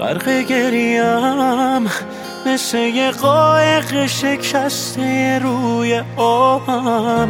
غرق گریم مثل یه قایق شکسته روی آبم.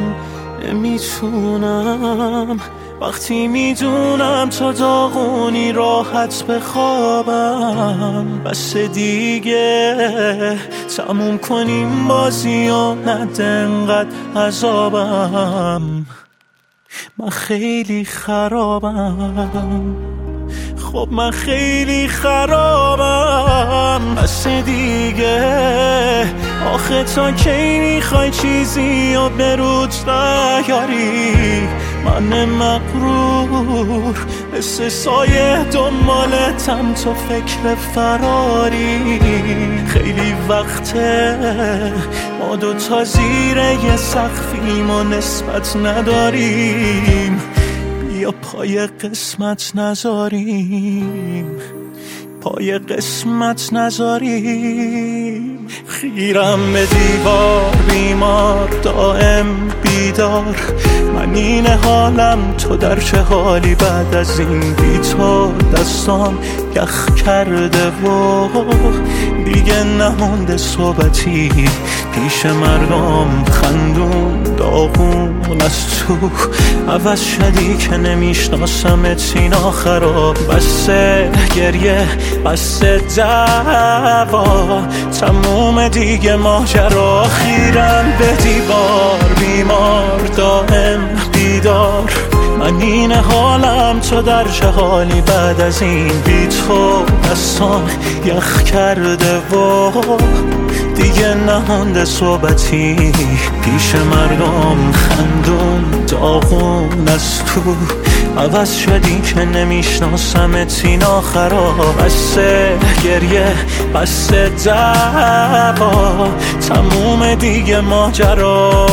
نمیتونم وقتی میدونم تا داغونی راحت بخوابم. بس دیگه تموم کنیم بازی و نده انقدر عذابم. من خیلی خرابم، خب من خیلی خرابم. بس دیگه آخه تا کی میخوای چیزی و برود نیاری؟ من مغرور مثل سایه دنبالتم تو فکر فراری. خیلی وقته ما دوتا زیر یه سقفیم و نسبت نداریم. بیا پای قسمت نذاریم، پای قسمت نذاریم. خیرم به دیوار بیمار دائم بیدار. من این حالم تو در چه حالی بعد از این بی تو؟ دستام یخ کرده و دیگه نمونده صحبتی پیش مردم. خندون داغون از تو عوض شدی که نمیشناسمت سینا خراب. بسه گریه بسه دعوا تموم دیگه ماجرا. خیرم به دیوار بیمار دائم بیدار. من این حالم تو در چه حالی بعد از این بی تو؟ دستان یخ کرده و دیگه نمونده صحبتی پیش مردم. خندون داغون از تو عوض شدی که نمیشناسمت سینا خراب. بسه گریه بسه دعوا تموم دیگه ماجرا.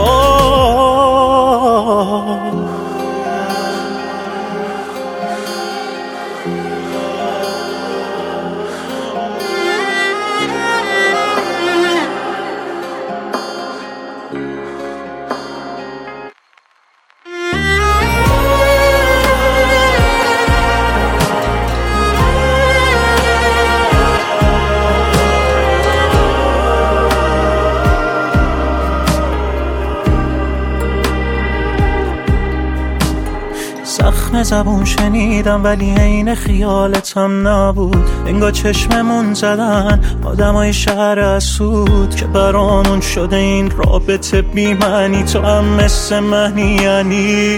زخم زبون شنیدم ولی عین خیالتم نبود. انگار چشممون زدن آدمای شهر اسود که برامون شده این رابطه بی معنی. تو هم مثل منی یعنی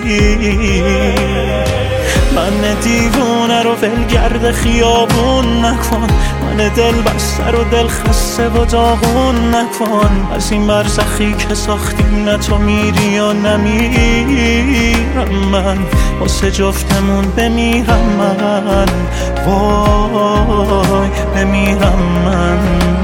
من دیوونه رو ولگرد خیابون نکن. من دل بسته رو دل خسته و داغون نکن. از این برزخی که ساختیم نه تو میری و نمیرم من. واسه جفتمون بمیرم من، وای بمیرم من.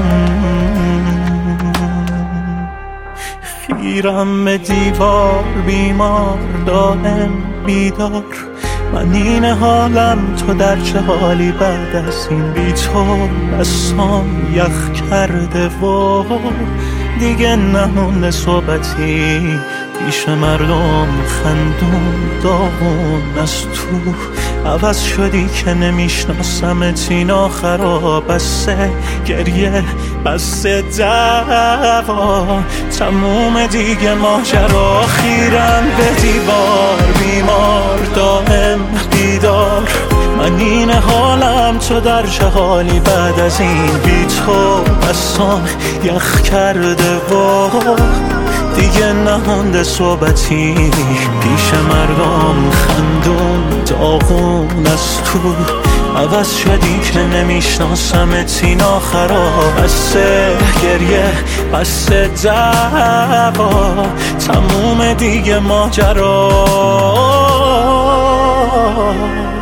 خیرم به دیوار بیمار دائم بیدار. من این حالم تو در چه حالی بعد از این بی تو؟ دستام یخ کرده و دیگه نمونده صحبتی پیش مردم. خندون داغون از تو عوض شدی که نمیشناسمت سینا خراب. بسه گریه بسه دعوا تموم دیگه ماجرا. خیرم به دیوار بیمار دائم بیدار. من این حالم تو در چه حالی بعد از این بی تو؟ دستام یخ کرده و دیگه نمونده صحبتی پیش مردم. خندون داغون از تو عوض شدی که نمیشناسمت سینا خراب. بسه گریه بسه دعوا تموم دیگه ماجرا.